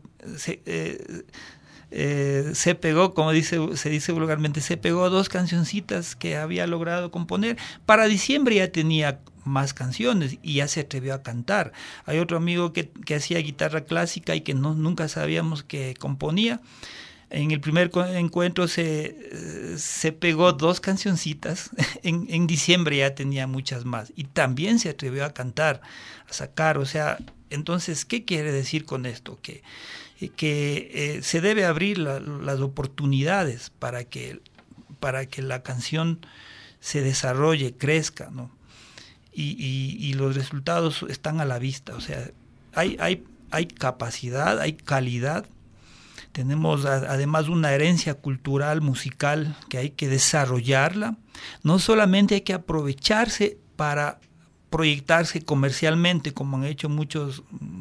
pegó, como se dice vulgarmente, se pegó 2 cancioncitas que había logrado componer. Para diciembre ya tenía más canciones y ya se atrevió a cantar. Hay otro amigo que hacía guitarra clásica y que nunca sabíamos que componía. En el primer encuentro se pegó 2 cancioncitas, en diciembre ya tenía muchas más y también se atrevió a cantar, a sacar. O sea, entonces, ¿qué quiere decir con esto? Que se debe abrir las oportunidades para que la canción se desarrolle, crezca, ¿no? Y los resultados están a la vista. O sea, hay capacidad, hay calidad. Tenemos además una herencia cultural, musical, que hay que desarrollarla. No solamente hay que aprovecharse para proyectarse comercialmente, como han hecho muchos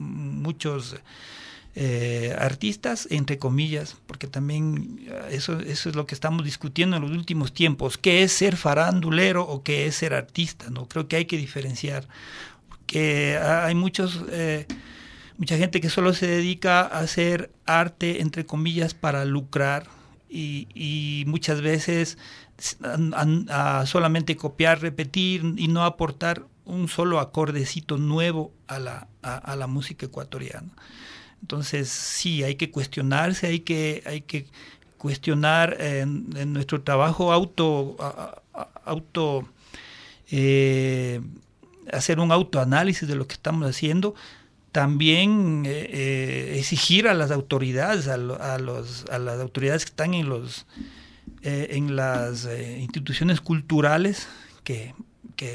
artistas, entre comillas, porque también eso es lo que estamos discutiendo en los últimos tiempos. ¿Qué es ser farandulero o qué es ser artista? ¿No? Creo que hay que diferenciar, porque hay mucha gente que solo se dedica a hacer arte, entre comillas, para lucrar, y muchas veces a solamente copiar, repetir y no aportar un solo acordecito nuevo a la música ecuatoriana. Entonces sí, hay que cuestionarse, hay que cuestionar en nuestro trabajo hacer un autoanálisis de lo que estamos haciendo. También exigir a las autoridades, a las autoridades que están en las instituciones culturales que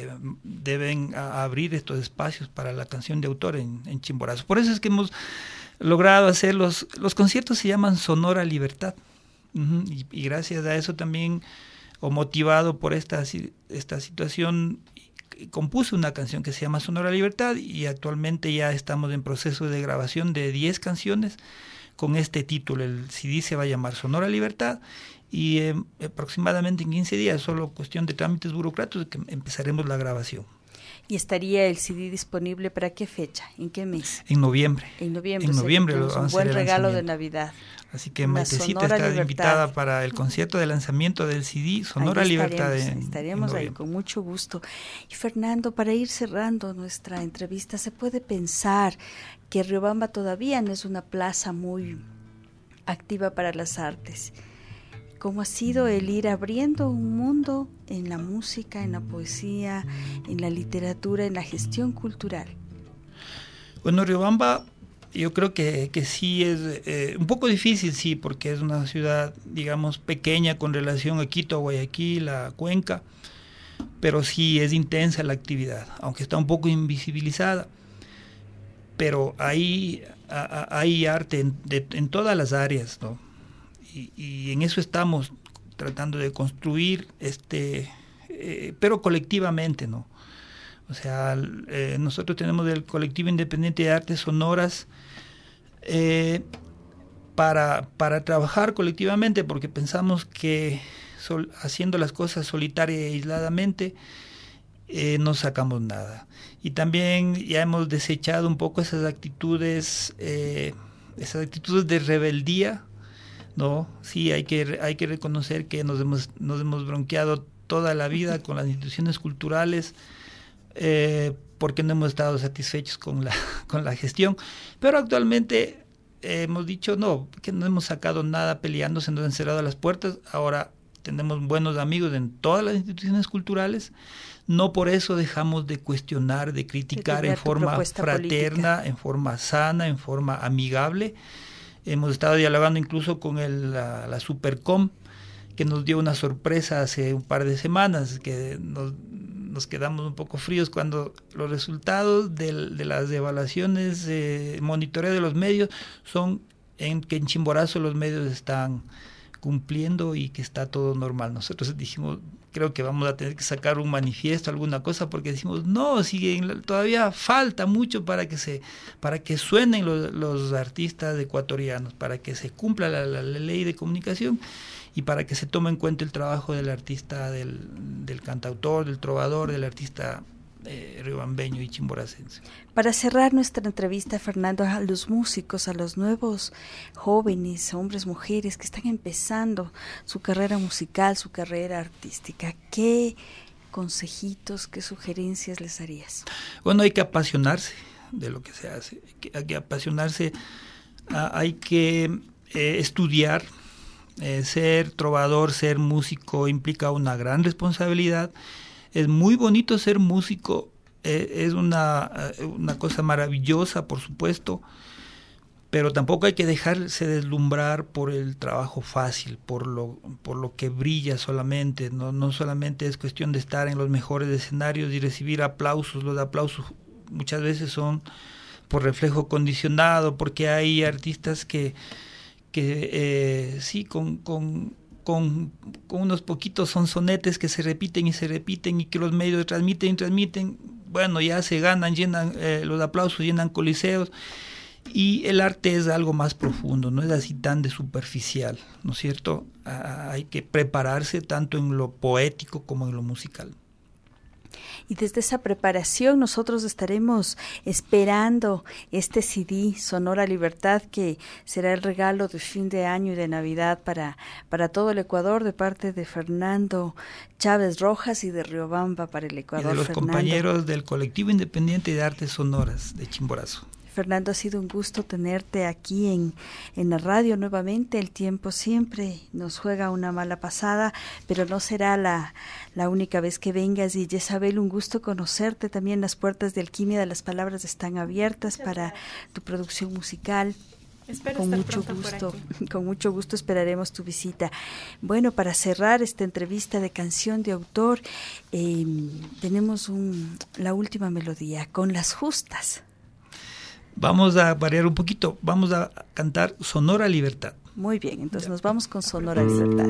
deben abrir estos espacios para la canción de autor en Chimborazo. Por eso es que hemos logrado hacer los conciertos se llaman Sonora Libertad. Y gracias a eso también, o motivado por esta situación, compuse una canción que se llama Sonora Libertad, y actualmente ya estamos en proceso de grabación de 10 canciones con este título. El CD se va a llamar Sonora Libertad, y aproximadamente en 15 días, solo cuestión de trámites burocráticos, que empezaremos la grabación. ¿Y estaría el CD disponible para qué fecha? ¿En qué mes? En noviembre. En noviembre. En noviembre lo vamos a hacer. Un buen regalo de Navidad. Así que Maitecita está invitada para el concierto de lanzamiento del CD Sonora Libertad. Estaremos ahí con mucho gusto. Y Fernando, para ir cerrando nuestra entrevista, ¿se puede pensar que Riobamba todavía no es una plaza muy activa para las artes? ¿Cómo ha sido el ir abriendo un mundo en la música, en la poesía, en la literatura, en la gestión cultural? Bueno, Riobamba yo creo que sí es un poco difícil, sí, porque es una ciudad, digamos, pequeña con relación a Quito, a Guayaquil, a Cuenca, pero sí es intensa la actividad, aunque está un poco invisibilizada. Pero hay arte en todas las áreas, ¿no? Y en eso estamos tratando de construir, pero colectivamente, ¿no? O sea, nosotros tenemos el Colectivo Independiente de Artes Sonoras para trabajar colectivamente, porque pensamos que haciendo las cosas solitaria e aisladamente no sacamos nada. Y también ya hemos desechado un poco esas actitudes de rebeldía, ¿no? Sí, hay que reconocer que nos hemos bronqueado toda la vida con las instituciones culturales, porque no hemos estado satisfechos con la gestión, pero actualmente hemos dicho no, que no hemos sacado nada peleando, se nos han cerrado las puertas. Ahora tenemos buenos amigos en todas las instituciones culturales, no por eso dejamos de cuestionar, de criticar en forma fraterna, política, en forma sana, en forma amigable. Hemos estado dialogando incluso con la Supercom, que nos dio una sorpresa hace un par de semanas, que nos quedamos un poco fríos cuando los resultados de las evaluaciones, monitoreo de los medios, son que en Chimborazo los medios están cumpliendo y que está todo normal. Nosotros dijimos, creo que vamos a tener que sacar un manifiesto, alguna cosa, porque decimos, no, todavía falta mucho para que suenen los artistas ecuatorianos, para que se cumpla la ley de comunicación y para que se tome en cuenta el trabajo del artista, del cantautor, del trovador, del artista riobambeño y chimboracense. Para cerrar nuestra entrevista, Fernando, a los músicos, a los nuevos jóvenes, hombres, mujeres que están empezando su carrera musical, su carrera artística, ¿qué consejitos, qué sugerencias les harías? Bueno, hay que apasionarse de lo que se hace, hay que apasionarse, hay que estudiar. Ser trovador, ser músico implica una gran responsabilidad. Es muy bonito ser músico, es una cosa maravillosa, por supuesto, pero tampoco hay que dejarse deslumbrar por el trabajo fácil, por lo que brilla solamente. No solamente es cuestión de estar en los mejores escenarios y recibir aplausos. Los aplausos muchas veces son por reflejo condicionado, porque hay artistas que sí, con unos poquitos sonsonetes que se repiten y que los medios transmiten, bueno, ya se ganan, llenan los aplausos, llenan coliseos, y el arte es algo más profundo, no es así tan de superficial, ¿no es cierto? Hay que prepararse tanto en lo poético como en lo musical. Y desde esa preparación nosotros estaremos esperando este CD Sonora Libertad, que será el regalo de fin de año y de Navidad para todo el Ecuador, de parte de Fernando Chávez Rojas y de Riobamba para el Ecuador. Y de los Fernando, compañeros del Colectivo Independiente de Artes Sonoras de Chimborazo. Fernando, ha sido un gusto tenerte aquí en la radio nuevamente. El tiempo siempre nos juega una mala pasada, pero no será la única vez que vengas. Y Jezabel, un gusto conocerte también. Las puertas de Alquimia de las Palabras están abiertas para tu producción musical. Espero con estar mucho pronto gusto, por aquí. con mucho gusto esperaremos tu visita. Bueno, para cerrar esta entrevista de Canción de Autor, tenemos la última melodía, Con las Justas. Vamos a variar un poquito, vamos a cantar Sonora Libertad. Muy bien, entonces nos vamos con Sonora Libertad.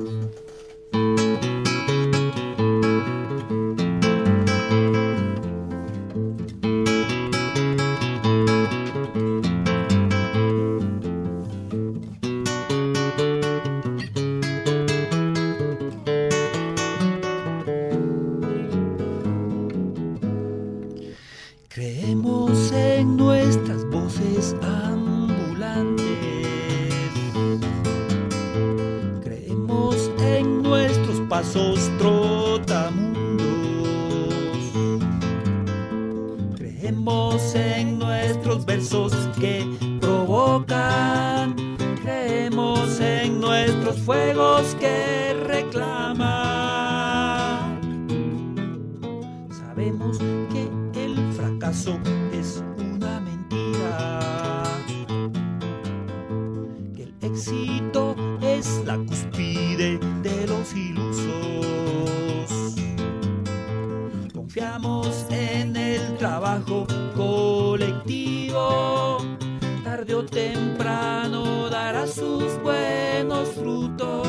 Creemos en nuestras voces ambulantes, creemos en nuestros pasos trotamundos, creemos en nuestros versos que provocan, creemos en nuestros fuegos que reclaman. Sabemos que el fracaso es una mentira, que el éxito es la cúspide de los ilusos. Confiamos en el trabajo colectivo, tarde o temprano dará sus buenos frutos.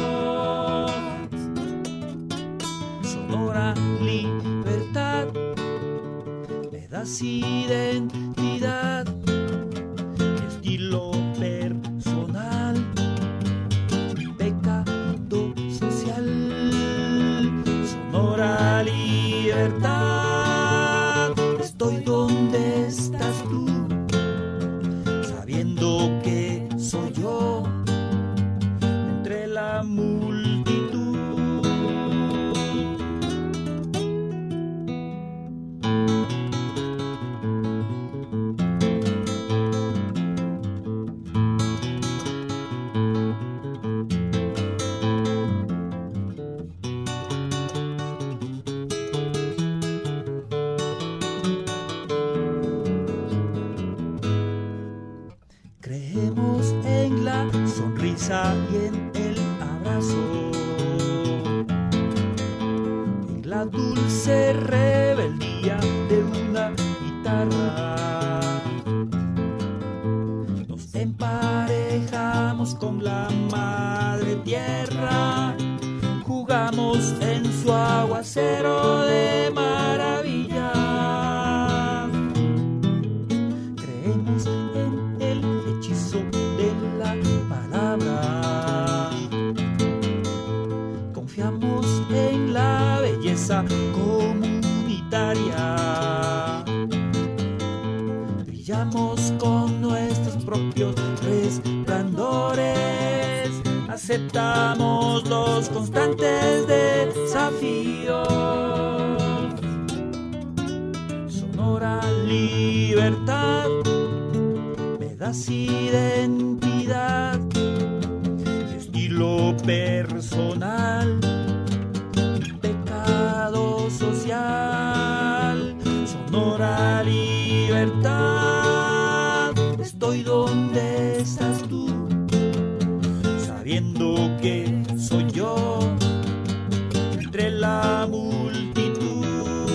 Sonora Libertad me das identidad, estilo personal, pecado social. Sonora Libertad, estoy donde estás tú, sabiendo que soy yo entre la multitud. Creemos en la sonrisa y en el abrazo, en la dulce rebeldía de una guitarra. Nos emparejamos con la madre tierra, jugamos en su aguacero de maravilla. Creemos en el hechizo de la palabra, confiamos en la belleza comunitaria, brillamos con nuestros propios resplandores, aceptamos los constantes desafíos. Sonora Libertad, me das identidad, estilo personal, pecado social. Sonora Libertad, estoy donde estás tú, sabiendo que soy yo entre la multitud.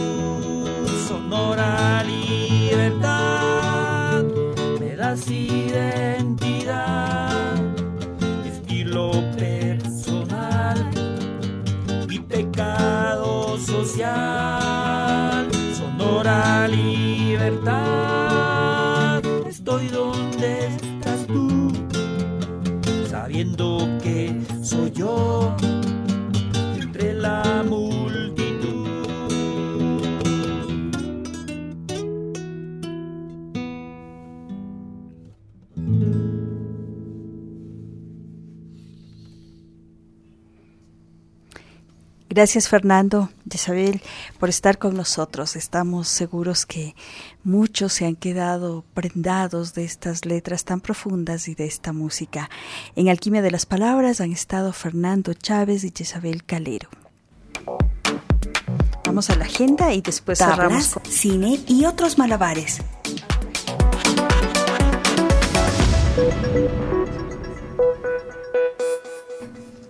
Sonora Libertad, me das identidad, estilo personal y pecado social. Sonora Libertad, estoy donde estás tú, sabiendo que soy yo entre la multitud. Gracias, Fernando, Jezabel, por estar con nosotros. Estamos seguros que muchos se han quedado prendados de estas letras tan profundas y de esta música. En Alquimia de las Palabras han estado Fernando Chávez y Jezabel Calero. Vamos a la agenda y después cerramos con cine y otros malabares.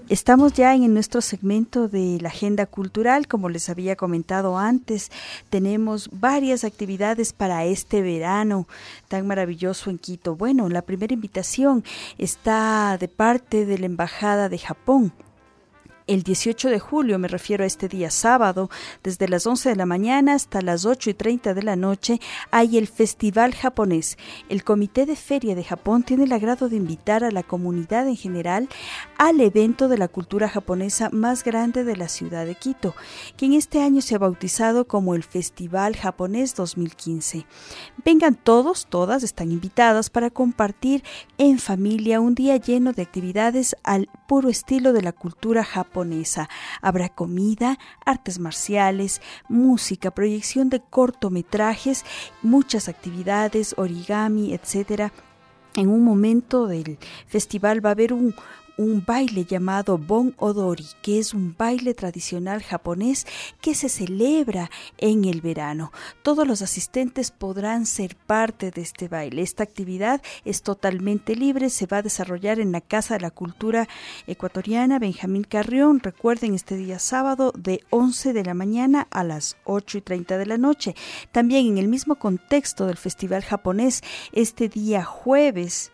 Estamos ya en nuestro segmento de la agenda cultural. Como les había comentado antes, tenemos varias actividades para este verano tan maravilloso en Quito. Bueno, la primera invitación está de parte de la Embajada de Japón. El 18 de julio, me refiero a este día sábado, desde las 11 de la mañana hasta las 8:30 de la noche, hay el Festival Japonés. El Comité de Feria de Japón tiene el agrado de invitar a la comunidad en general al evento de la cultura japonesa más grande de la ciudad de Quito, que en este año se ha bautizado como el Festival Japonés 2015. Vengan todos, todas están invitadas para compartir en familia un día lleno de actividades al puro estilo de la cultura japonesa. Habrá comida, artes marciales, música, proyección de cortometrajes, muchas actividades, origami, etcétera. En un momento del festival va a haber un baile llamado Bon Odori, que es un baile tradicional japonés que se celebra en el verano. Todos los asistentes podrán ser parte de este baile. Esta actividad es totalmente libre, se va a desarrollar en la Casa de la Cultura Ecuatoriana Benjamín Carrión. Recuerden, este día sábado de 11 de la mañana a las 8:30 de la noche. También en el mismo contexto del Festival Japonés, este día jueves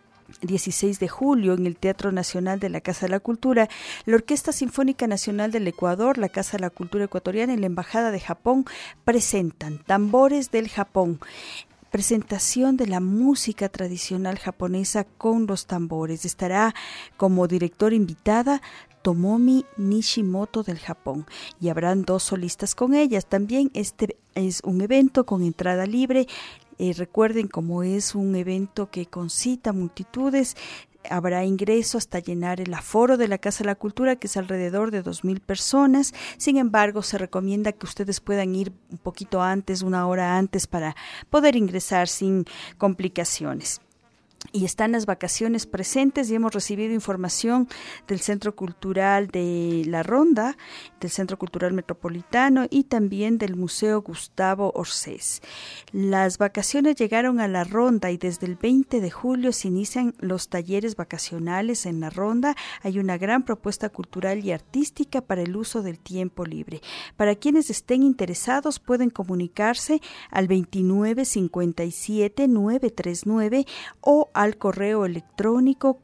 16 de julio, en el Teatro Nacional de la Casa de la Cultura, la Orquesta Sinfónica Nacional del Ecuador, la Casa de la Cultura Ecuatoriana y la Embajada de Japón presentan Tambores del Japón. Presentación de la música tradicional japonesa con los tambores. Estará como directora invitada Tomomi Nishimoto del Japón y habrán 2 solistas con ellas. También este es un evento con entrada libre. Recuerden, como es un evento que concita multitudes, habrá ingreso hasta llenar el aforo de la Casa de la Cultura, que es alrededor de 2,000 personas. Sin embargo, se recomienda que ustedes puedan ir un poquito antes, 1 hora antes, para poder ingresar sin complicaciones. Y están las vacaciones presentes y hemos recibido información del Centro Cultural de La Ronda, del Centro Cultural Metropolitano y también del Museo Gustavo Orsés. Las vacaciones llegaron a La Ronda y desde el 20 de julio se inician los talleres vacacionales en La Ronda. Hay una gran propuesta cultural y artística para el uso del tiempo libre. Para quienes estén interesados pueden comunicarse al 2957-939 o al correo electrónico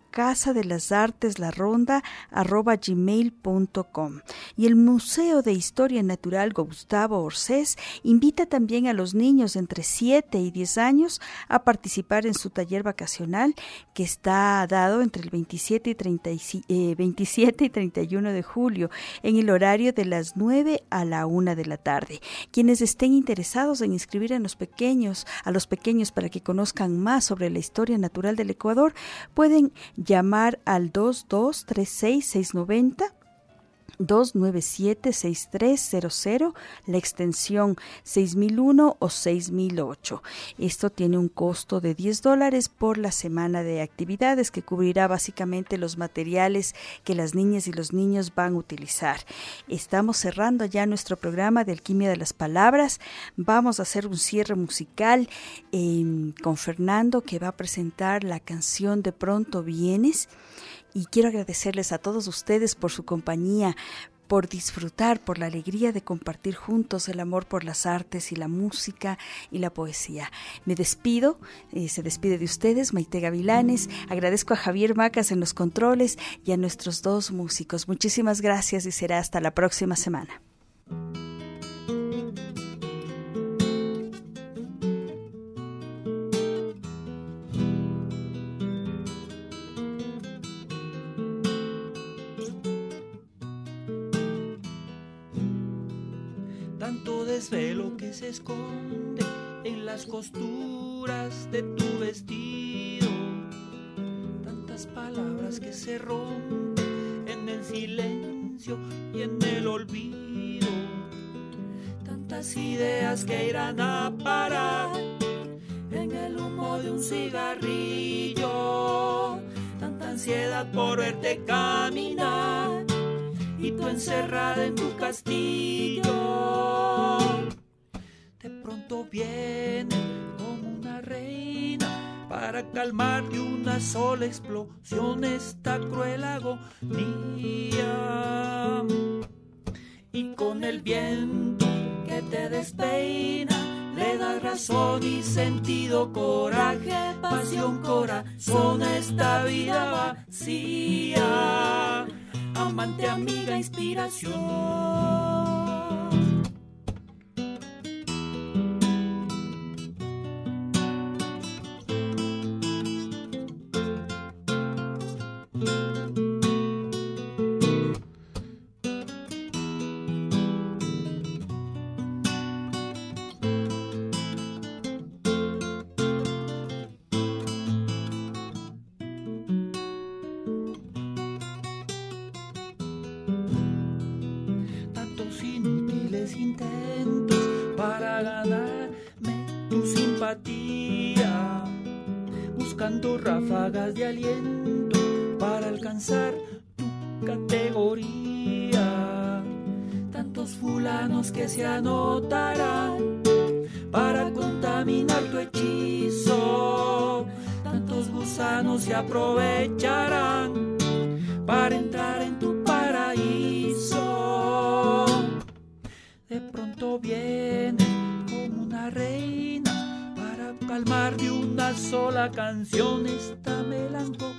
casadelasarteslarronda@gmail.com. Y el Museo de Historia Natural Gustavo Orsés invita también a los niños entre 7 y 10 años a participar en su taller vacacional, que está dado entre el 27 y 31 de julio en el horario de las 9 a la 1 de la tarde. Quienes estén interesados en inscribir a los pequeños para que conozcan más sobre la historia natural del Ecuador, pueden llamar al 2236-690, 297-6300, la extensión 6001 o 6008. Esto tiene un costo de $10 por la semana de actividades, que cubrirá básicamente los materiales que las niñas y los niños van a utilizar. Estamos cerrando ya nuestro programa de Alquimia de las Palabras. Vamos a hacer un cierre musical con Fernando, que va a presentar la canción De Pronto Vienes. Y quiero agradecerles a todos ustedes por su compañía, por disfrutar, por la alegría de compartir juntos el amor por las artes y la música y la poesía. Me despido, se despide de ustedes Maite Gavilanes. Agradezco a Javier Macas en los controles y a nuestros 2 músicos. Muchísimas gracias y será hasta la próxima semana. Desvelo que se esconde en las costuras de tu vestido, tantas palabras que se rompen en el silencio y en el olvido, tantas ideas que irán a parar en el humo de un cigarrillo, tanta ansiedad por verte caminar y tú encerrada en tu castillo. De pronto viene como una reina para calmar de una sola explosión esta cruel agonía. Y con el viento que te despeina le das razón y sentido, coraje, pasión, corazón a esta vida vacía. Amante, amiga, inspiración. Intentos para ganarme tu simpatía, buscando ráfagas de aliento para alcanzar tu categoría. Tantos fulanos que se anotarán para contaminar tu hechizo, tantos gusanos se aprovecharán para entrar en tu paraíso. De pronto viene como una reina para calmar de una sola canción esta melancolía.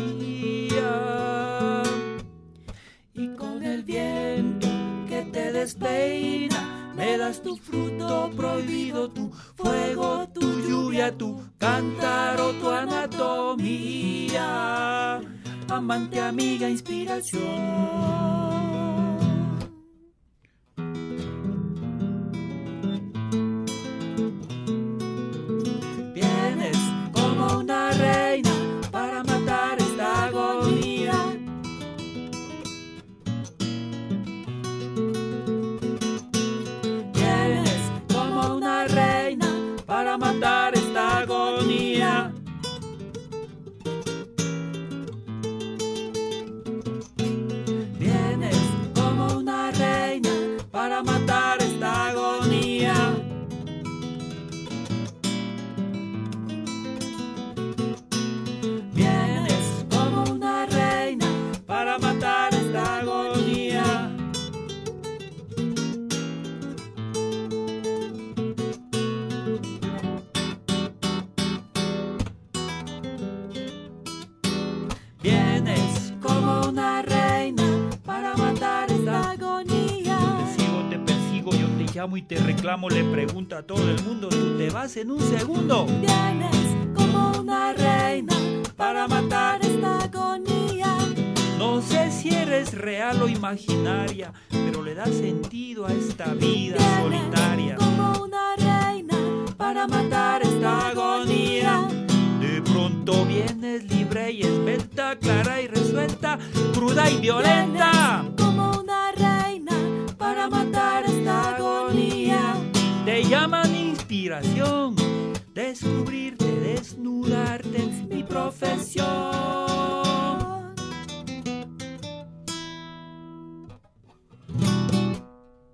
Y con el viento que te despeina me das tu fruto prohibido, tu fuego, tu lluvia, tu cántaro, tu anatomía. Amante, amiga, inspiración. Matar esta agonía. Vienes como una reina para matar esta agonía. Vienes como una reina para matar esta agonía. Vienes como una reina para matar esta agonía. Te persigo, yo te llamo y te reclamo, le pregunto a todo el mundo, tú te vas en un segundo. Vienes como una reina para matar esta agonía. No sé si eres real o imaginaria, pero le das sentido a esta vida solitaria. Como una reina para matar esta agonía. De pronto vienes libre y esbelta, clara y resuelta, cruda y violenta.